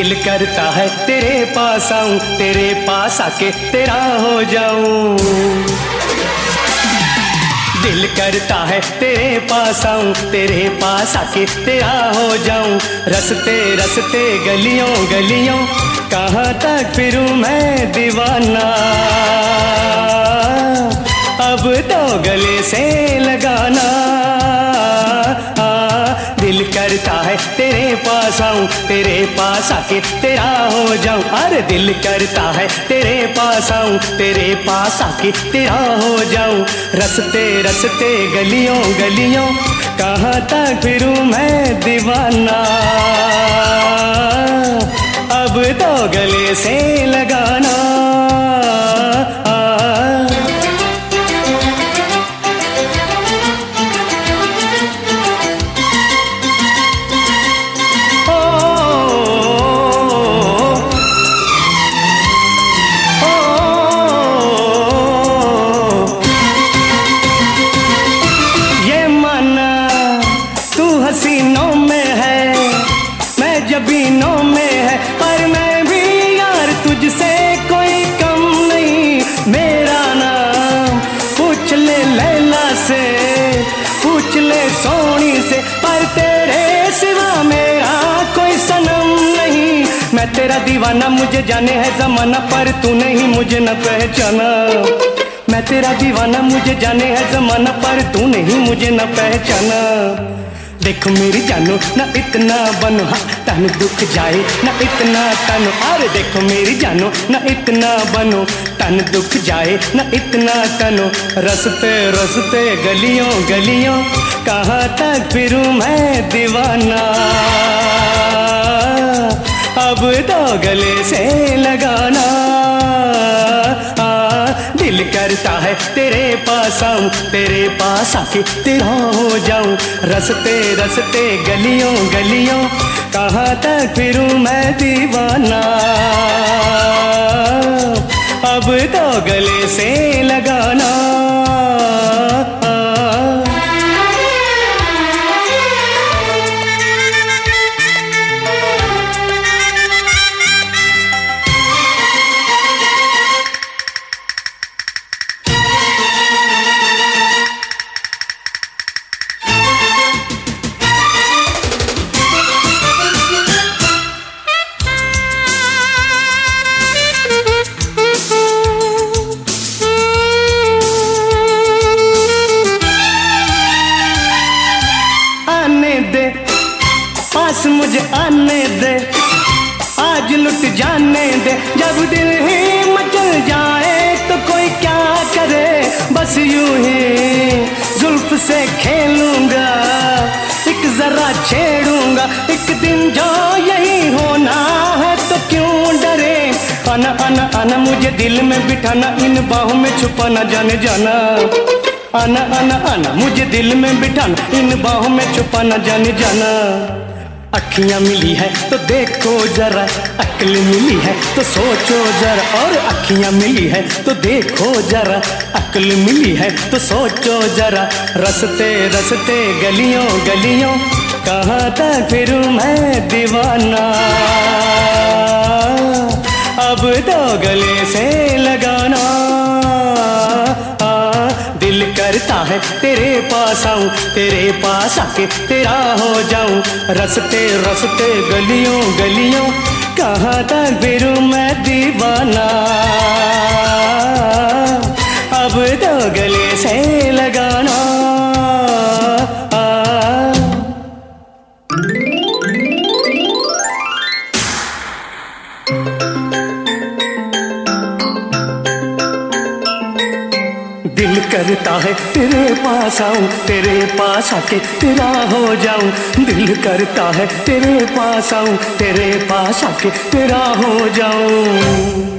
दिल करता है तेरे पास आऊं, तेरे पास आके तेरा हो जाऊं। दिल करता है तेरे पास आऊं, तेरे पास आके तेरा हो जाऊं। रस्ते रस्ते गलियों गलियों कहाँ तक फिरूं मैं दीवाना, अब तो गले से लगाना। दिल करता है तेरे पास आऊं, तेरे पास आके तेरा हो जाऊं। अरे दिल करता है तेरे पास आऊं, तेरे पास आके तेरा हो जाऊं। रस्ते रस्ते गलियों गलियों कहाँ तक फिरूं मैं दीवाना, अब तो गले से लगाना। हसीनों में है मैं जबीनों में है, पर मैं भी यार तुझसे कोई कम नहीं। मेरा नाम पूछ ले लैला से, पूछ ले सोनी से, पर तेरे सिवा मेरा कोई सनम नहीं। मैं तेरा दीवाना, मुझे जाने है जमाना, पर तू नहीं मुझे न पहचाना। मैं तेरा दीवाना, मुझे जाने है जमाना, पर तू नहीं मुझे न पहचाना। देखो मेरी जानो ना इतना बनो, हाँ तन दुख जाए ना इतना तनो। अरे देखो मेरी जानो ना इतना बनो, तन दुख जाए ना इतना तनो। रस्ते रस्ते गलियों गलियों कहाँ तक फिरूं मैं दीवाना, अब तो गले से लगाना। दिल करता है तेरे पास आऊं, तेरे पास आके तेरा हो जाऊं। रस्ते रस्ते गलियों गलियों कहाँ तक फिरूं मैं दीवाना, अब तो गले से लगाना। पास मुझे आने दे, आज लुट जाने दे। जब दिल ही मचल जाए तो कोई क्या करे, बस यूं ही जुल्फ से खेलूंगा, एक जरा छेड़ूंगा। एक दिन जो यही होना है तो क्यों डरे। आना आना आना मुझे दिल में बिठाना, इन बाहों में छुपाना जाने जाना। आना आना आना मुझे दिल में बिठाना, इन बाहों में छुपाना जाने जाना। अखियां मिली है तो देखो जरा, अक्ल मिली है तो सोचो जरा। और अखियां मिली है तो देखो जरा, अक्ल मिली है तो सोचो जरा। रस्ते रस्ते गलियों गलियों कहाँ तक फिरूं मैं दीवाना, अब तो गले से लगाना। दिल करता है तेरे पास आऊं, तेरे पास आके तेरा हो जाऊं। रस्ते रस्ते गलियों गलियों कहाँ तक फिरूं मैं दीवाना, अब तो गले से लगाना। दिल करता है तेरे पास आऊं, तेरे पास आके तेरा हो जाऊं। दिल करता है तेरे पास आऊं, तेरे पास आके तेरा हो जाऊं।